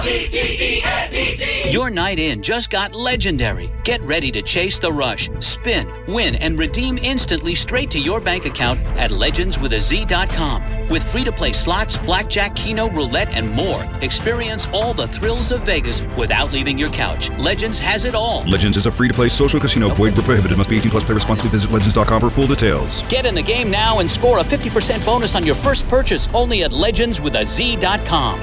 LEGENDZ. Your night in just got legendary. Get ready to chase the rush, spin, win, and redeem instantly straight to your bank account at legendswithaz.com. With free-to-play slots, blackjack, keno, roulette, and more. Experience all the thrills of Vegas without leaving your couch. Legends has it all. Legends is a free-to-play social casino. Void where prohibited. Must be 18 plus. Play responsibly. Visit legends.com for full details. Get in the game now and score a 50% bonus on your first purchase only at legendswithaz.com.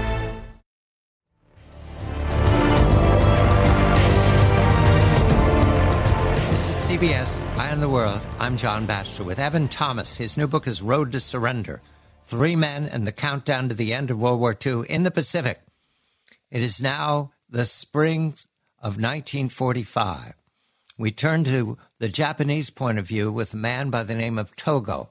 CBS, Eye on the World. I'm John Batchelor with Evan Thomas. His new book is Road to Surrender. 3 Men and the Countdown to the End of World War II in the Pacific. It is now the spring of 1945. We turn to the Japanese point of view with a man by the name of Togo,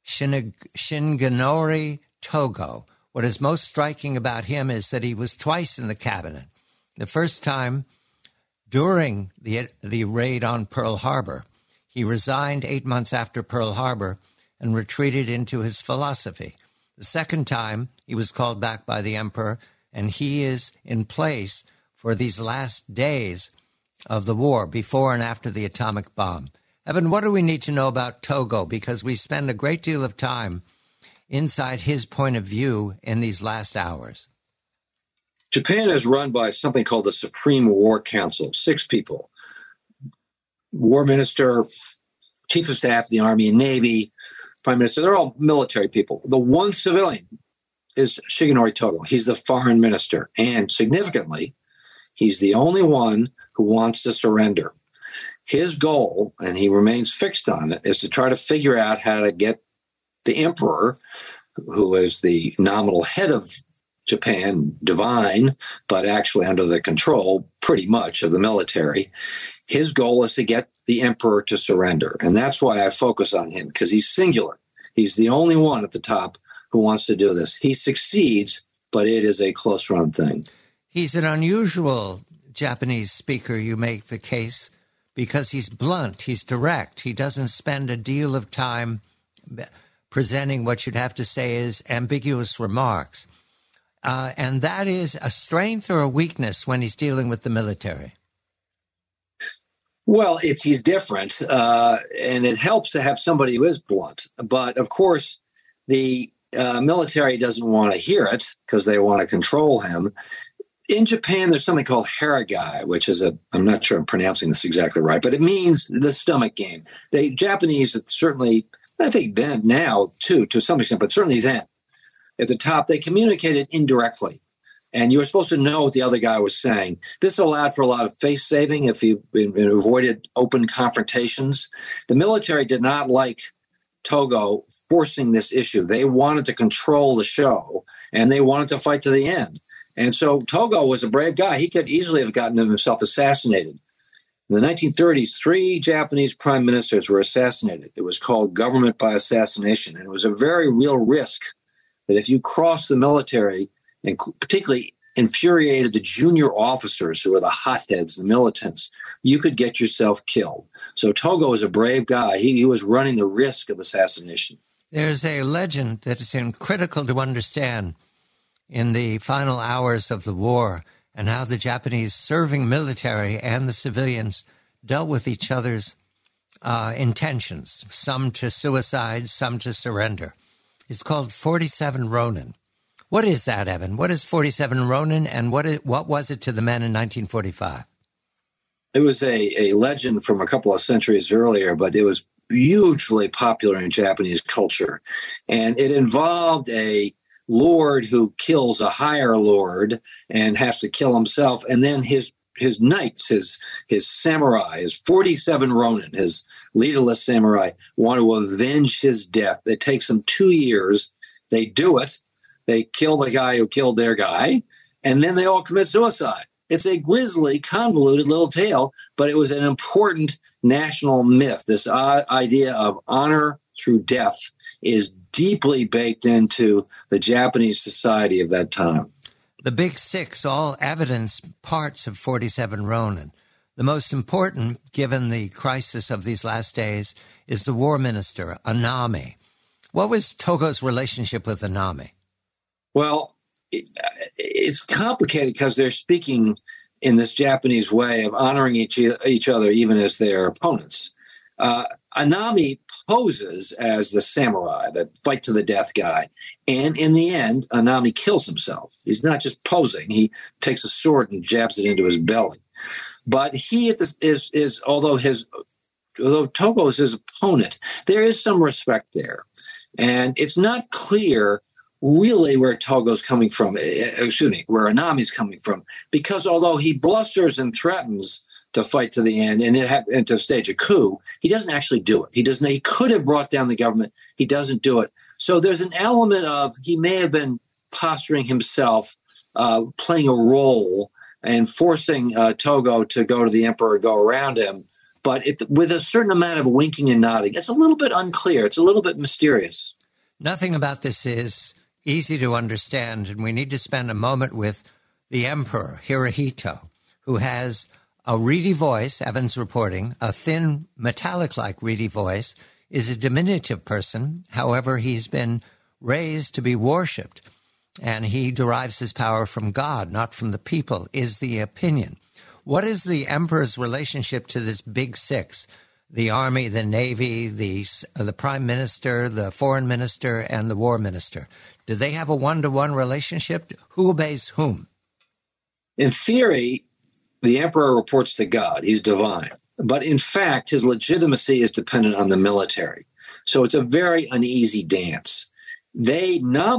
Shinganori Togo. What is most striking about him is that he was twice in the cabinet. The first time during the raid on Pearl Harbor. He resigned 8 months after Pearl Harbor and retreated into his philosophy. The second time, he was called back by the emperor, and he is in place for these last days of the war, before and after the atomic bomb. Evan, what do we need to know about Togo? Because we spend a great deal of time inside his point of view in these last hours. Japan is run by something called the Supreme War Council, 6 people. War Minister, Chief of Staff of the Army and Navy, Prime Minister, they're all military people. The one civilian is Shigenori Togo. He's the foreign minister. And significantly, he's the only one who wants to surrender. His goal, and he remains fixed on it, is to try to figure out how to get the emperor, who is the nominal head of Japan, divine, but actually under the control pretty much of the military. His goal is to get the emperor to surrender. And that's why I focus on him, because he's singular. He's the only one at the top who wants to do this. He succeeds, but it is a close-run thing. He's an unusual Japanese speaker, you make the case, because he's blunt, he's direct. He doesn't spend a deal of time presenting what you'd have to say is ambiguous remarks. And that is a strength or a weakness when he's dealing with the military? Well, he's different, and it helps to have somebody who is blunt. But, of course, the military doesn't want to hear it because they want to control him. In Japan, there's something called haragai, which is I'm not sure I'm pronouncing this exactly right, but it means the stomach game. The Japanese certainly, I think then, now too, to some extent, but certainly then, at the top, they communicated indirectly. And you were supposed to know what the other guy was saying. This allowed for a lot of face saving if you avoided open confrontations. The military did not like Togo forcing this issue. They wanted to control the show, and they wanted to fight to the end. And so Togo was a brave guy. He could easily have gotten himself assassinated. In the 1930s, 3 Japanese prime ministers were assassinated. It was called government by assassination, and it was a very real risk that if you crossed the military and particularly infuriated the junior officers who were the hotheads, the militants, you could get yourself killed. So Togo was a brave guy. He was running the risk of assassination. There's a legend that is critical to understand in the final hours of the war and how the Japanese serving military and the civilians dealt with each other's intentions, some to suicide, some to surrender. It's called 47 Ronin. What is that, Evan? What is 47 Ronin, and what was it to the men in 1945? It was a legend from a couple of centuries earlier, but it was hugely popular in Japanese culture. And it involved a lord who kills a higher lord and has to kill himself, and then his knights, his samurai, his 47 Ronin, his leaderless samurai, want to avenge his death. It takes them 2 years. They do it. They kill the guy who killed their guy, and then they all commit suicide. It's a grisly, convoluted little tale, but it was an important national myth. This idea of honor through death is deeply baked into the Japanese society of that time. The Big Six, all evidence parts of 47 Ronin. The most important, given the crisis of these last days, is the war minister, Anami. What was Togo's relationship with Anami? Well, it's complicated because they're speaking in this Japanese way of honoring each other, even as their opponents. Anami poses as the samurai, the fight to the death guy. And in the end, Anami kills himself. He's not just posing. He takes a sword and jabs it into his belly. But he is although Togo is his opponent, there is some respect there. And it's not clear really where Togo's coming from, where Anami's coming from, because although he blusters and threatens to fight to the end and to stage a coup, he doesn't actually do it. He could have brought down the government. He doesn't do it. So there's an element of he may have been posturing himself, playing a role and forcing Togo to go to the emperor, go around him, but with a certain amount of winking and nodding. It's a little bit unclear. It's a little bit mysterious. Nothing about this is easy to understand, and we need to spend a moment with the emperor, Hirohito, who has a reedy voice, Evans reporting, a thin, metallic-like reedy voice, is a diminutive person. However, he's been raised to be worshipped, and he derives his power from God, not from the people, is the opinion. What is the emperor's relationship to this big six? The army, the navy, the prime minister, the foreign minister, and the war minister. Do they have a one-to-one relationship? Who obeys whom? In theory, the emperor reports to God. He's divine. But in fact, his legitimacy is dependent on the military. So it's a very uneasy dance. The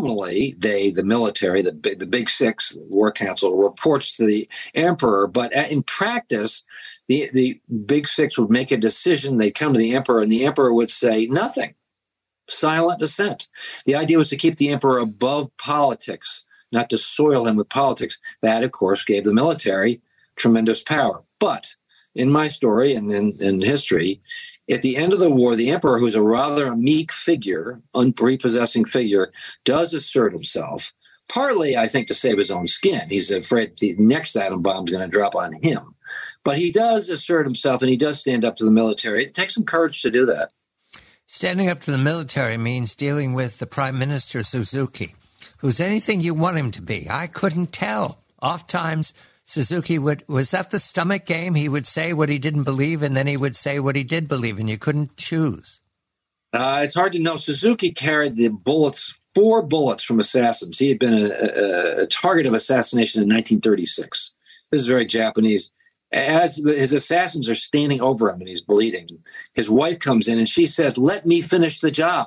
military, the big six, the war council, reports to the emperor. But in practice, the big six would make a decision. They'd come to the emperor, and the emperor would say nothing. Silent assent. The idea was to keep the emperor above politics, not to soil him with politics. That, of course, gave the military tremendous power. But in my story and in history, at the end of the war, the emperor, who's a rather meek figure, unprepossessing figure, does assert himself, partly, I think, to save his own skin. He's afraid the next atom bomb is going to drop on him. But he does assert himself, and he does stand up to the military. It takes some courage to do that. Standing up to the military means dealing with the Prime Minister Suzuki, who's anything you want him to be. I couldn't tell. Oftentimes, Suzuki was that the stomach game? He would say what he didn't believe, and then he would say what he did believe, and you couldn't choose. It's hard to know. Suzuki carried the bullets, 4 bullets from assassins. He had been a target of assassination in 1936. This is very Japanese. As his assassins are standing over him and he's bleeding, his wife comes in and she says, "Let me finish the job.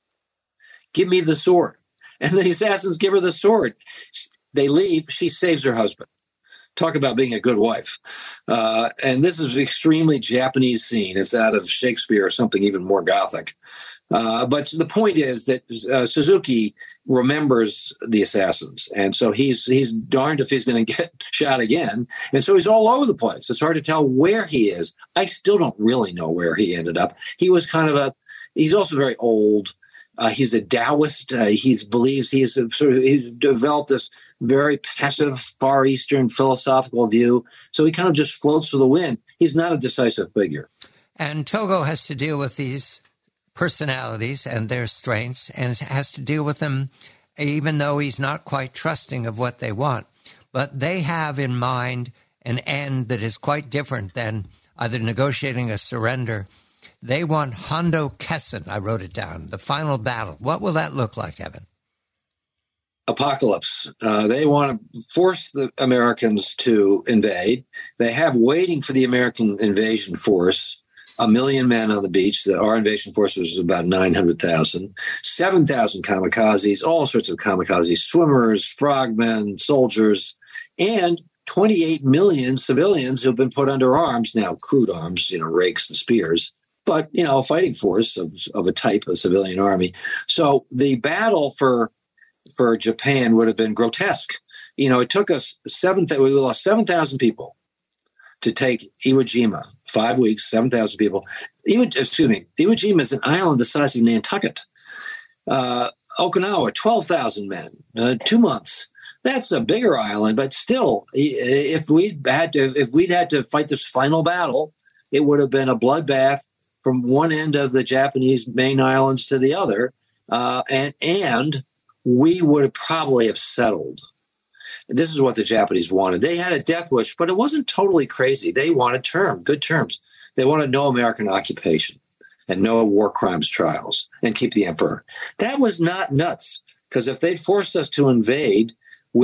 Give me the sword." And the assassins give her the sword. They leave. She saves her husband. Talk about being a good wife. And this is an extremely Japanese scene. It's out of Shakespeare or something even more Gothic. But the point is that Suzuki remembers the assassins. And so he's darned if he's going to get shot again. And so he's all over the place. It's hard to tell where he is. I still don't really know where he ended up. He was he's also very old. He's a Taoist. He believes he's developed this very passive Far Eastern philosophical view. So he kind of just floats with the wind. He's not a decisive figure. And Togo has to deal with these personalities and their strengths, and has to deal with them even though he's not quite trusting of what they want. But they have in mind an end that is quite different than either negotiating a surrender. They want Hondo Kessen, I wrote it down, the final battle. What will that look like, Evan? Apocalypse. They want to force the Americans to invade. They have waiting for the American invasion force 1 million men on the beach. Our invasion force was about 900,000, 7,000 kamikazes, all sorts of kamikazes, swimmers, frogmen, soldiers, and 28 million civilians who've been put under arms, now crude arms, rakes and spears, but, a fighting force of a type, a civilian army. So the battle for Japan would have been grotesque. It took us we lost 7,000 people to take Iwo Jima, 5 weeks, 7,000 people. Iwo Jima is an island the size of Nantucket. Okinawa, 12,000 men, 2 months. That's a bigger island, but still, if we'd had to fight this final battle, it would have been a bloodbath from one end of the Japanese main islands to the other, and we would have probably have settled This is what the Japanese wanted. They had a death wish, but it wasn't totally crazy. They wanted good terms. They wanted no American occupation and no war crimes trials and keep the emperor. That was not nuts, because if they'd forced us to invade,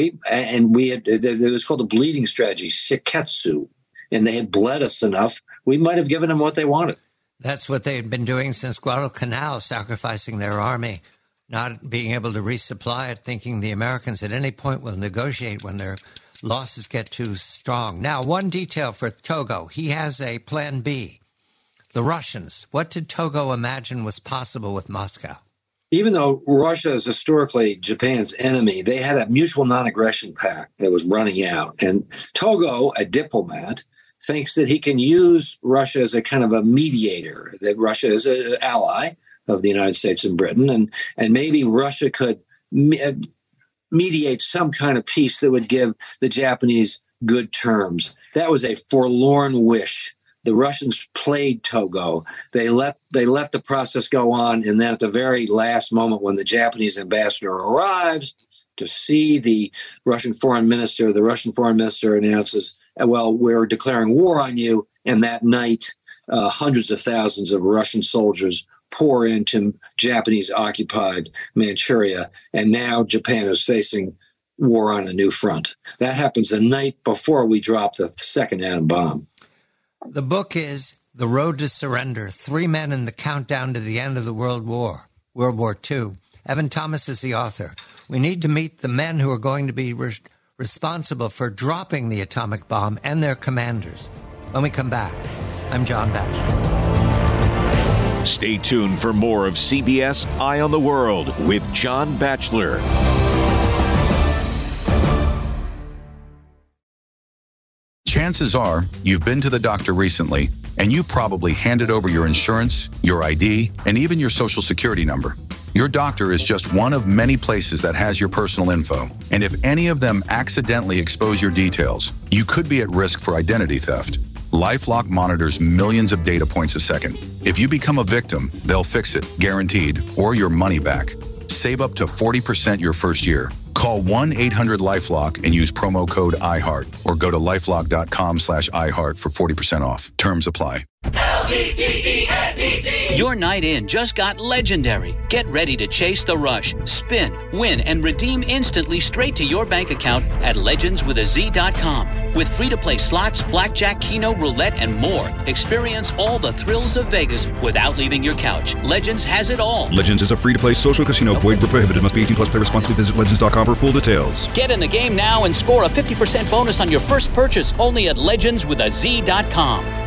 it was called the bleeding strategy, shiketsu, and they had bled us enough, we might have given them what they wanted. That's what they had been doing since Guadalcanal, sacrificing their army, not being able to resupply it, thinking the Americans at any point will negotiate when their losses get too strong. Now, one detail for Togo. He has a plan B. The Russians. What did Togo imagine was possible with Moscow? Even though Russia is historically Japan's enemy, they had a mutual non-aggression pact that was running out. And Togo, a diplomat, thinks that he can use Russia as a kind of a mediator, that Russia is an ally of the United States and Britain, and maybe Russia could mediate some kind of peace that would give the Japanese good terms. That was a forlorn wish. The Russians played Togo. They let the process go on, and then at the very last moment, when the Japanese ambassador arrives to see the Russian foreign minister announces, "Well, we're declaring war on you." And that night, hundreds of thousands of Russian soldiers pour into Japanese-occupied Manchuria, and now Japan is facing war on a new front. That happens the night before we drop the second atom bomb. The book is The Road to Surrender, 3 Men in the Countdown to the End of the World War II. Evan Thomas is the author. We need to meet the men who are going to be responsible for dropping the atomic bomb and their commanders. When we come back, I'm John Batchelor. Stay tuned for more of CBS Eye on the World with John Batchelor. Chances are you've been to the doctor recently, and you probably handed over your insurance, your ID, and even your social security number. Your doctor is just one of many places that has your personal info. And if any of them accidentally expose your details, you could be at risk for identity theft. LifeLock monitors millions of data points a second. If you become a victim, they'll fix it, guaranteed, or your money back. Save up to 40% your first year. Call 1-800-LifeLock and use promo code iHeart, or go to lifelock.com/iHeart for 40% off. Terms apply. LVTENBC. Your night in just got legendary. Get ready to chase the rush, spin, win, and redeem instantly straight to your bank account at legendswithaz.com. With free-to-play slots, blackjack, keno, roulette, and more, experience all the thrills of Vegas without leaving your couch. Legends has it all. Legends is a free-to-play social casino. Void where prohibited. Must be 18 plus. Play responsibly. Visit legends.com for full details. Get in the game now and score a 50% bonus on your first purchase only at legendswithaz.com.